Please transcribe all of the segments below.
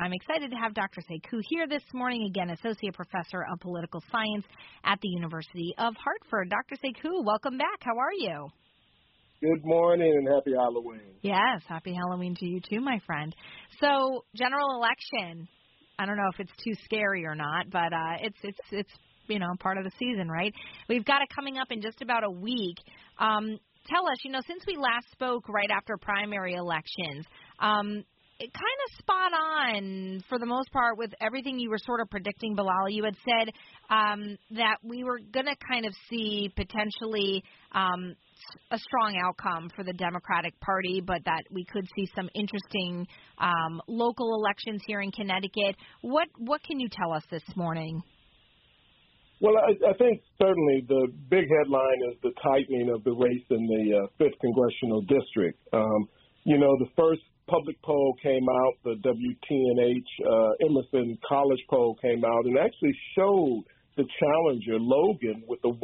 I'm excited to have Dr. Sekou here this morning, again, Associate Professor of Political Science at the University of Hartford. Dr. Sekou, welcome back. How are you? Good morning and happy Halloween. Yes, happy Halloween to you too, my friend. So, general election, I don't know if it's too scary or not, but it's part of the season, right? We've got it coming up in just about a week. Tell us, since we last spoke right after primary elections, it kind of spot on for the most part with everything you were sort of predicting, Bilal. You had said that we were going to kind of see potentially a strong outcome for the Democratic Party, but that we could see some interesting local elections here in Connecticut. What can you tell us this morning? Well, I think certainly the big headline is the tightening of the race in the 5th Congressional District. The first public poll came out, the WTNH Emerson College poll came out, and actually showed the challenger, Logan, with a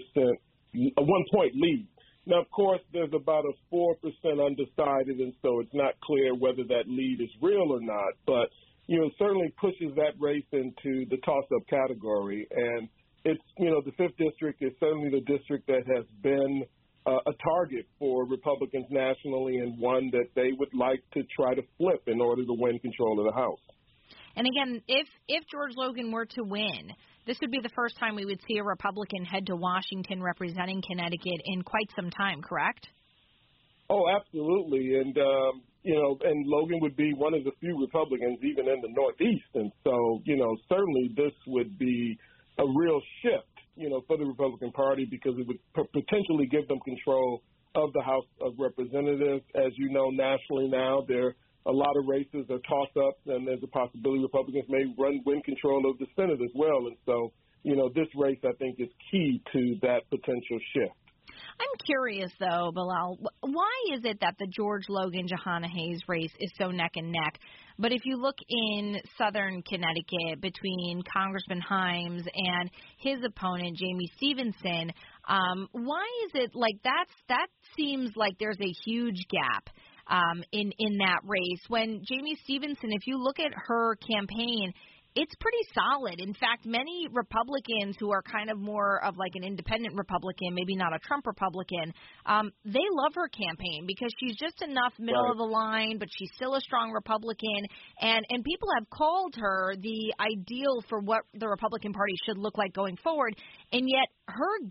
1-point lead. Now, of course, there's about a 4% undecided, and so it's not clear whether that lead is real or not. But, it certainly pushes that race into the toss-up category. And it's, the 5th District is certainly the district that has been a target for Republicans nationally and one that they would like to try to flip in order to win control of the House. And again, if George Logan were to win, this would be the first time we would see a Republican head to Washington representing Connecticut in quite some time, correct? Oh, absolutely. And, and Logan would be one of the few Republicans even in the Northeast. And so, certainly this would be a real shift, for the Republican Party because it would potentially give them control of the House of Representatives. As you know, nationally now, there are a lot of races are toss-ups, and there's a possibility Republicans may win control of the Senate as well. And so, this race, I think, is key to that potential shift. I'm curious, though, Bilal, why is it that the George Logan-Jahana Hayes race is so neck and neck? But if you look in southern Connecticut between Congressman Himes and his opponent, Jamie Stevenson, why is it like that seems like there's a huge gap in that race when Jamie Stevenson, if you look at her campaign, it's pretty solid. In fact, many Republicans who are kind of more of like an independent Republican, maybe not a Trump Republican, they love her campaign because she's just enough middle of the line, but she's still a strong Republican. And people have called her the ideal for what the Republican Party should look like going forward. And yet her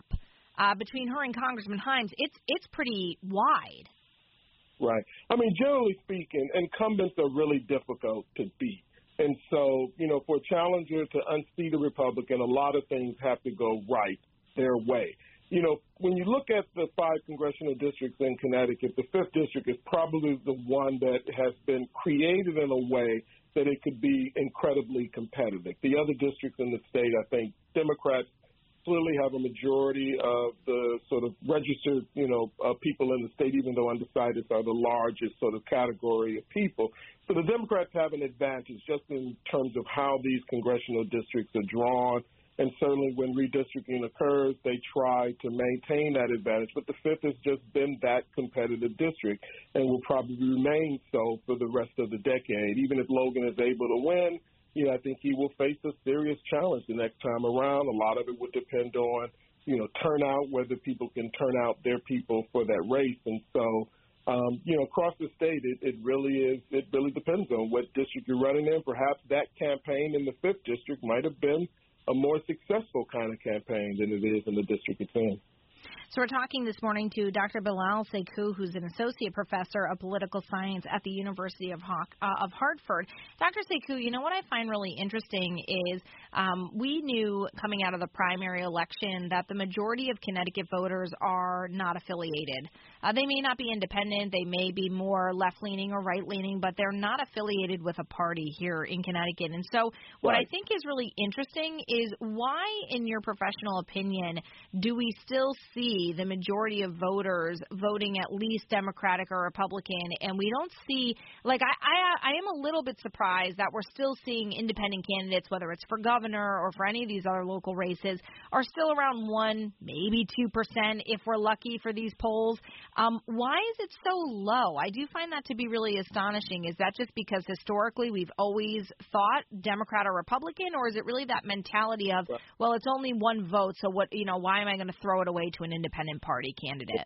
gap between her and Congressman Himes, it's pretty wide. Right. I mean, generally speaking, incumbents are really difficult to beat. And so, for a challenger to unseat a Republican, a lot of things have to go right their way. When you look at the 5 congressional districts in Connecticut, the 5th district is probably the one that has been created in a way that it could be incredibly competitive. The other districts in the state, I think Democrats clearly have a majority of the sort of registered, people in the state, even though undecideds are the largest sort of category of people. So the Democrats have an advantage just in terms of how these congressional districts are drawn. And certainly when redistricting occurs, they try to maintain that advantage. But the 5th has just been that competitive district and will probably remain so for the rest of the decade. Even if Logan is able to win, I think he will face a serious challenge the next time around. A lot of it would depend on, turnout, whether people can turn out their people for that race. And so, across the state, it really depends on what district you're running in. Perhaps that campaign in the 5th district might have been a more successful kind of campaign than it is in the district it's in. So we're talking this morning to Dr. Bilal Sekou, who's an associate professor of political science at the University of Hartford. Dr. Sekou, what I find really interesting is we knew coming out of the primary election that the majority of Connecticut voters are not affiliated. They may not be independent. They may be more left-leaning or right-leaning, but they're not affiliated with a party here in Connecticut. And so what I think is really interesting is why, in your professional opinion, do we still see see the majority of voters voting at least Democratic or Republican, and we don't see, like, I am a little bit surprised that we're still seeing independent candidates, whether it's for governor or for any of these other local races, are still around 1%, maybe 2% if we're lucky for these polls. Why is it so low? I do find that to be really astonishing. Is that just because historically we've always thought Democrat or Republican, or is it really that mentality of, well, it's only one vote, so what, why am I going to throw it away to an independent party candidate?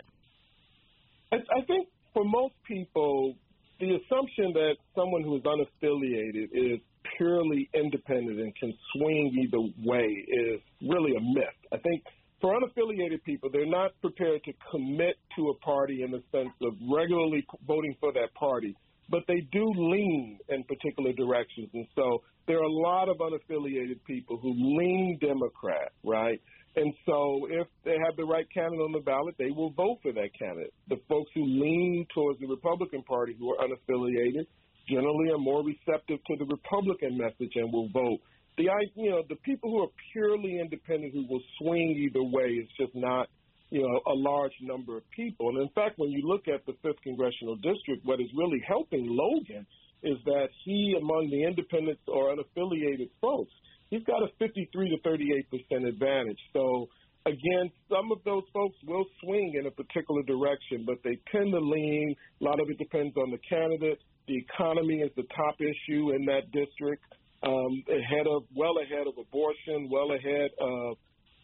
I think for most people, the assumption that someone who is unaffiliated is purely independent and can swing either way is really a myth. I think for unaffiliated people, they're not prepared to commit to a party in the sense of regularly voting for that party, but they do lean in particular directions. And so there are a lot of unaffiliated people who lean Democrat, right? And so if they have the right candidate on the ballot, they will vote for that candidate. The folks who lean towards the Republican Party who are unaffiliated generally are more receptive to the Republican message and will vote. The people who are purely independent who will swing either way is just not, a large number of people. And in fact, when you look at the 5th Congressional District, what is really helping Logan is that he, among the independents or unaffiliated folks, he's got a 53 to 38% advantage. So, again, some of those folks will swing in a particular direction, but they tend to lean. A lot of it depends on the candidate. The economy is the top issue in that district, well ahead of abortion, well ahead of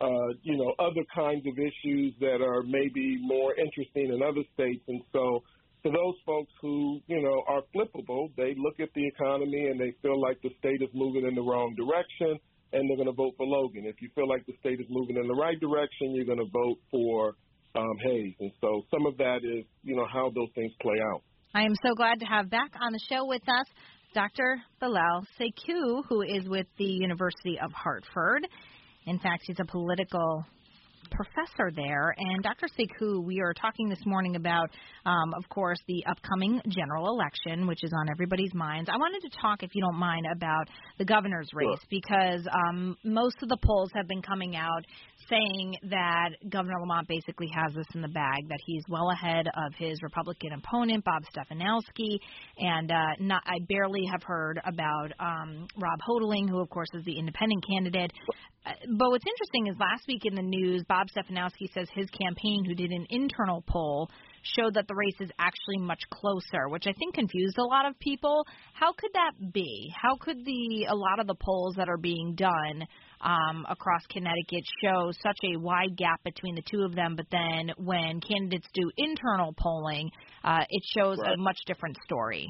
other kinds of issues that are maybe more interesting in other states. And so for those folks who, are flippable, they look at the economy and they feel like the state is moving in the wrong direction, and they're going to vote for Logan. If you feel like the state is moving in the right direction, you're going to vote for Hayes. And so some of that is, how those things play out. I am so glad to have back on the show with us Dr. Bilal Sekou, who is with the University of Hartford. In fact, he's a political professor there. And Dr. Sekou, we are talking this morning about, of course, the upcoming general election, which is on everybody's minds. I wanted to talk, if you don't mind, about the governor's race, because most of the polls have been coming out saying that Governor Lamont basically has this in the bag, that he's well ahead of his Republican opponent, Bob Stefanowski, and I barely have heard about Rob Hoteling, who, of course, is the independent candidate. But what's interesting is last week in the news, Bob Stefanowski says his campaign, who did an internal poll, showed that the race is actually much closer, which I think confused a lot of people. How could that be? How could a lot of the polls that are being done across Connecticut show such a wide gap between the two of them, but then when candidates do internal polling, it shows a much different story?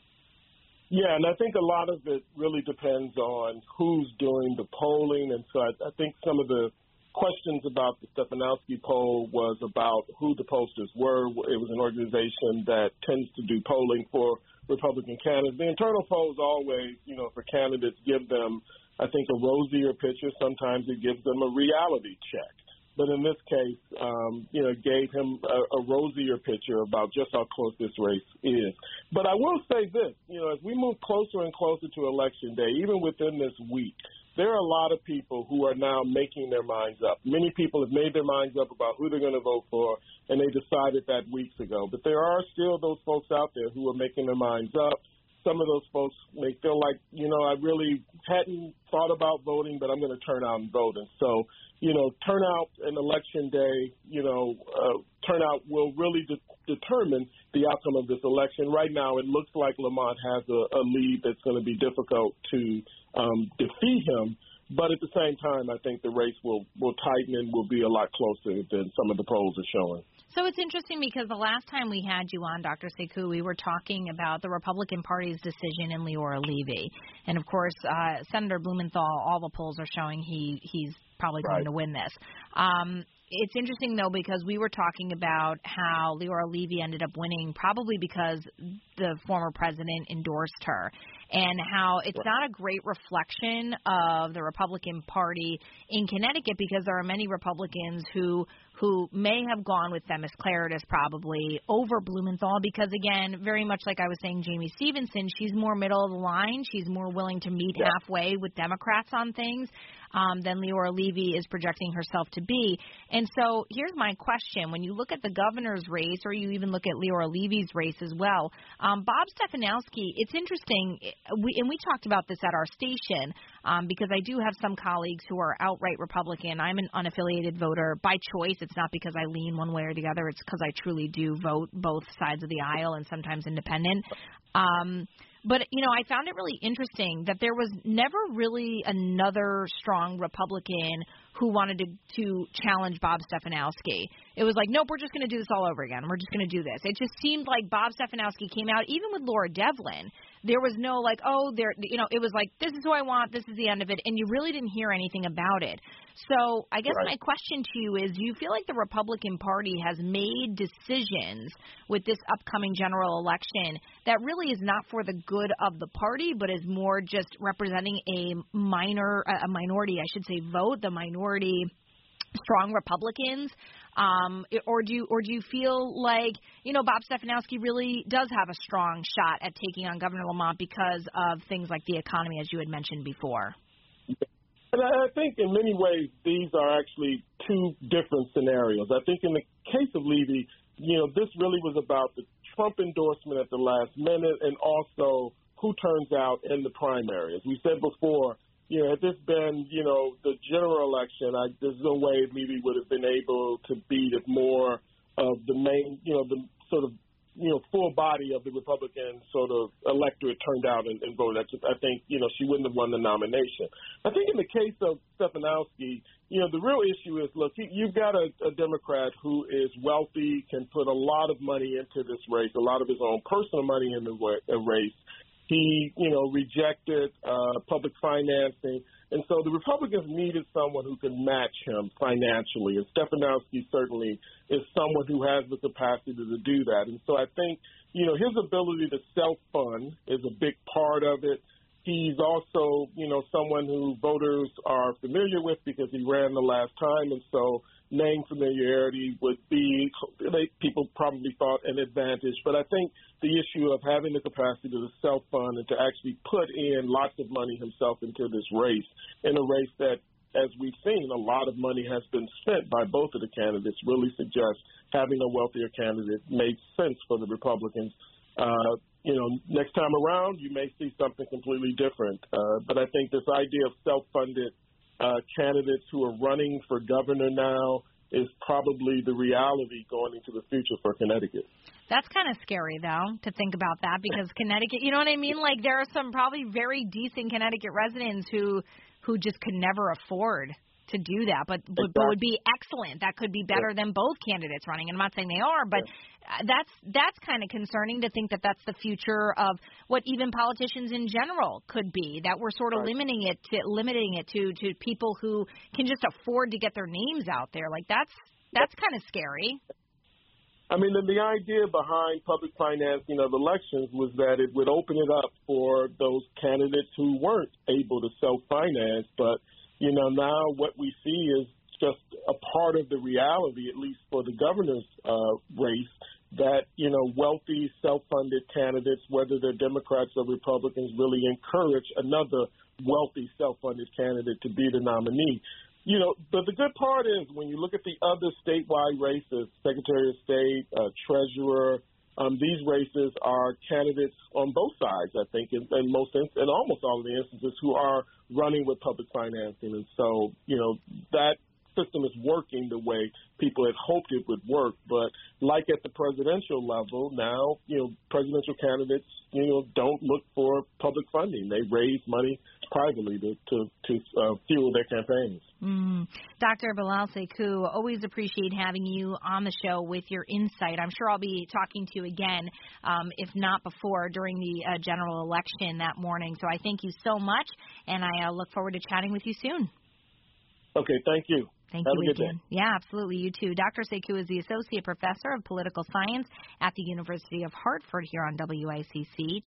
Yeah, and I think a lot of it really depends on who's doing the polling. And so I think some of the questions about the Stefanowski poll was about who the pollsters were. It was an organization that tends to do polling for Republican candidates. The internal polls always, for candidates give them, I think, a rosier picture. Sometimes it gives them a reality check. But in this case, gave him a rosier picture about just how close this race is. But I will say this, as we move closer and closer to Election Day, even within this week, there are a lot of people who are now making their minds up. Many people have made their minds up about who they're going to vote for, and they decided that weeks ago. But there are still those folks out there who are making their minds up. Some of those folks may feel like, I really hadn't thought about voting, but I'm going to turn out and vote. And so, turnout and Election Day, turnout will really determine the outcome of this election. Right now, it looks like Lamont has a lead that's going to be difficult to defeat him. But at the same time, I think the race will tighten and will be a lot closer than some of the polls are showing. So it's interesting because the last time we had you on, Dr. Sekou, we were talking about the Republican Party's decision in Leora Levy. And, of course, Senator Blumenthal, all the polls are showing he's probably going to win this. It's interesting, though, because we were talking about how Leora Levy ended up winning probably because the former president endorsed her, and how it's not a great reflection of the Republican Party in Connecticut because there are many Republicans who who may have gone with Themis Claridis probably over Blumenthal because, again, very much like I was saying, Jamie Stevenson, she's more middle of the line. She's more willing to meet halfway with Democrats on things than Leora Levy is projecting herself to be. And so here's my question. When you look at the governor's race, or you even look at Leora Levy's race as well, Bob Stefanowski, it's interesting, we talked about this at our station because I do have some colleagues who are outright Republican. I'm an unaffiliated voter by choice. It's not because I lean one way or the other. It's because I truly do vote both sides of the aisle and sometimes independent. But, you know, I found it really interesting that there was never really another strong Republican who wanted to challenge Bob Stefanowski. It was like, nope, we're just going to do this all over again. We're just going to do this. It just seemed like Bob Stefanowski came out, even with Laura Devlin. There was no like, oh, there, you know, it was like, this is who I want, this is the end of it, and you really didn't hear anything about it. So I guess my question to you is, do you feel like the Republican Party has made decisions with this upcoming general election that really is not for the good of the party, but is more just representing a minority, I should say, vote, the minority strong Republicans? Or do you feel like, you know, Bob Stefanowski really does have a strong shot at taking on Governor Lamont because of things like the economy, as you had mentioned before? And I think in many ways these are actually two different scenarios. I think in the case of Levy, you know, this really was about the Trump endorsement at the last minute and also who turns out in the primary. As we said before, you know, had this been, you know, the general election, there's no way Levy would have been able to beat if more of the main, you know, the sort of, you know, full body of the Republican sort of electorate turned out and voted. I think, you know, she wouldn't have won the nomination. I think in the case of Stefanowski, you know, the real issue is, look, you've got a Democrat who is wealthy, can put a lot of money into this race, a lot of his own personal money in the race. He, you know, rejected public financing. And so the Republicans needed someone who could match him financially. And Stefanowski certainly is someone who has the capacity to do that. And so I think, you know, his ability to self-fund is a big part of it. He's also, you know, someone who voters are familiar with because he ran the last time. And so name familiarity would be, people probably thought, an advantage. But I think the issue of having the capacity to self-fund and to actually put in lots of money himself into this race, in a race that, as we've seen, a lot of money has been spent by both of the candidates, really suggests having a wealthier candidate made sense for the Republicans. You know, next time around, you may see something completely different. But I think this idea of self-funded candidates who are running for governor now is probably the reality going into the future for Connecticut. That's kind of scary, though, to think about that, because Connecticut, you know what I mean? Like, there are some probably very decent Connecticut residents who just could never afford to do that, but would be excellent. That could be better than both candidates running. And I'm not saying they are, but that's kind of concerning to think that that's the future of what even politicians in general could be, that we're sort of limiting it to people who can just afford to get their names out there. Like, that's kind of scary. I mean, the idea behind public financing of elections was that it would open it up for those candidates who weren't able to self-finance. But, you know, now what we see is just a part of the reality, at least for the governor's race, that, you know, wealthy, self-funded candidates, whether they're Democrats or Republicans, really encourage another wealthy, self-funded candidate to be the nominee. You know, but the good part is when you look at the other statewide races, Secretary of State, Treasurer, these races are candidates on both sides, I think, in almost all of the instances, who are running with public financing. And so, you know, that system is working the way people had hoped it would work. But like at the presidential level now, you know, presidential candidates, you know, don't look for public funding. They raise money privately to fuel their campaigns. Dr. Bilal Sekou, always appreciate having you on the show with your insight. I'm sure I'll be talking to you again, if not before, during the general election that morning. So I thank you so much, and I look forward to chatting with you soon. Okay, thank you. Thank Have you a good again. day. Yeah, absolutely. You too. Dr. Sekou is the Associate Professor of Political Science at the University of Hartford here on WICC.